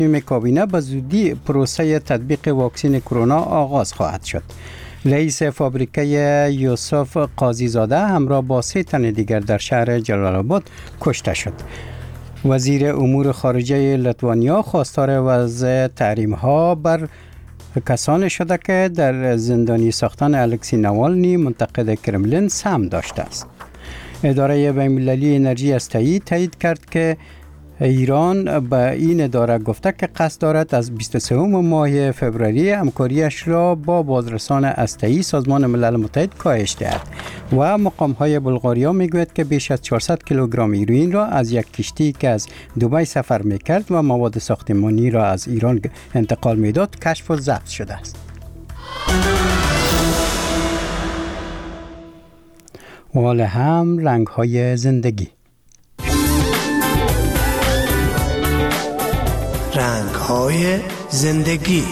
کابینه به زودی پروسه تطبیق واکسن کرونا آغاز خواهد شد. رئیس فابریکه یوسف قاضیزاده همراه با 3 تن دیگر در شهر جلال آباد کشته شد. وزیر امور خارجه لیتوانیا خواستار وضع تحریم‌ها بر کسانی شده که در زندانی ساختن الکسی نوالنی منتقد کرملین سهم داشته است. اداره بین‌المللی انرژی هسته‌ای تایید کرد که ایران به این اداره گفته که قصد دارد از 23 ماه فوریه همکاریش را با بازرسان هسته‌ای سازمان ملل متحد کاهش دهد و مقام‌های بلغاریا میگوید که بیش از 400 کیلوگرم هیروئین را از یک کشتی که از دبی سفر میکرد و مواد ساختمانی را از ایران انتقال میداد کشف و ضبط شده است. وال هم رنگ‌های زندگی. رنگ‌های زندگی.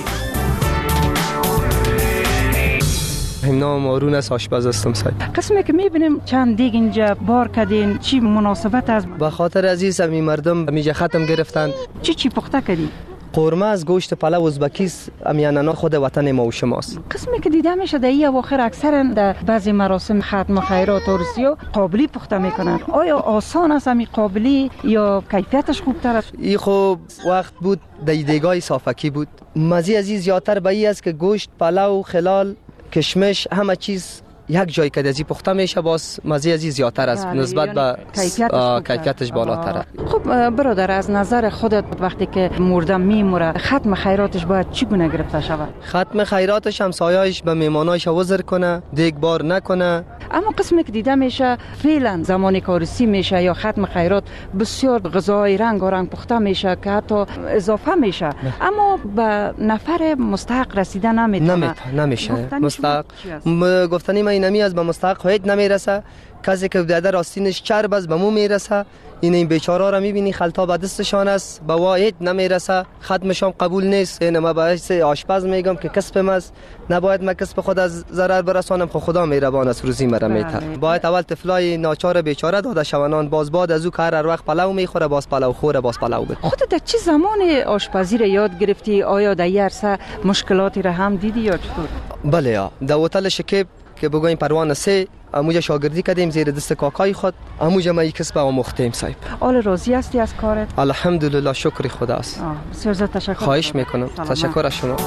نام آرون است، آشپز هستم. قسمی که میبینیم چند دیگ اینجا بار کردین، چی مناسبت است؟ به خاطر عزیز می مردم میجا ختم گرفتن. چی پخته کردی؟ قورمه از گوشت پلو ازبکیست، امیانانا خود وطن ما و شماست. قسمی که دیده میشه در این اواخر اکثرا در بعضی مراسم ختم خیرات و عرسی‌ها قابلی پخته میکنن. آیا آسان است همین قابلی یا کیفیتش خوبتر است؟ این خوب وقت بود دیگای صافکی بود. مزه عزیز زیادتر به این است که گوشت، پلو، خلال، کشمش همه چیز یک جای که ازی پخته میشه، باز مزه ازی زیادتر است نسبت به کیفیتش بالاتره. خب برادر، از نظر خودت وقتی که مردم میموره ختم خیراتش باید چگونه گرفته شود؟ ختم خیراتش همسایه‌اش به مهمانایش عذر کنه، دیگ بار نکنه. اما قسمی که دیده میشه فعلا زمانی که عروسی میشه یا ختم خیرات بسیار غذای رنگ و رنگ پخته میشه که حتی اضافه میشه، اما به نفر مستحق رسیده نمیشه. مستحق گفتنی من نمی از به مستحق هیچ نمیرسه. کسی که در راستینش چرب است به مو میرسه. این بیچاره را میبینی خلطا به دستشان است، به واحد نمیرسه، ختمشان قبول نیست. این ما باعث آشپز میگم که کسبم است، نباید من کسب خود از ضرر برسانم. خدا مهربان است، روزی مرا میته. باید اول طفلای ناچار بیچاره داده شونان، باز بعد از او که هر وقت پلو میخوره باز پلو خوره، باز پلو بده. خودت در چه زمان آشپزی را یاد گرفتی؟ آیا در این عرصه مشکلاتی را هم دیدی یا چطور؟ بله یا در هتل شکیب که بگویم پروانه 3 اموجا شاگردی کردیم زیر دست کاکای خود، اموجا ما یک کسب آموختیم صاحب. حال راضی هستی از کارت؟ الحمدلله، شکر خداست. بسیار زیاد تشکر. خواهش میکنم. تشکر از شما.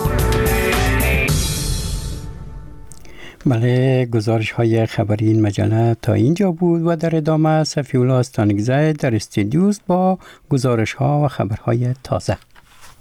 بله، گزارش های خبری این مجله تا اینجا بود و در ادامه صفی الله استانگزی در استودیوست با گزارش ها و خبرهای تازه.